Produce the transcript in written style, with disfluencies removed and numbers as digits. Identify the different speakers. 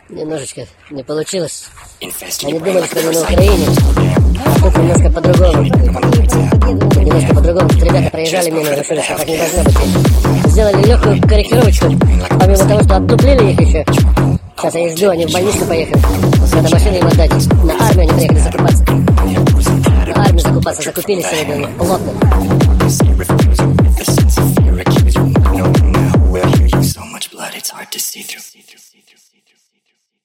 Speaker 1: Немножечко не получилось. Они думали, что мы на Украине, а тут немножко по-другому. Немножко по-другому. Ребята проезжали мимо, решили, что так не должно быть. Сделали легкую корректировочку, помимо того, что оттуплили их еще. Сейчас я их жду, они в больницу поехали. Надо машину им отдать. На армию они приехали закупаться. На армию закупаться, закупились сегодня плотно.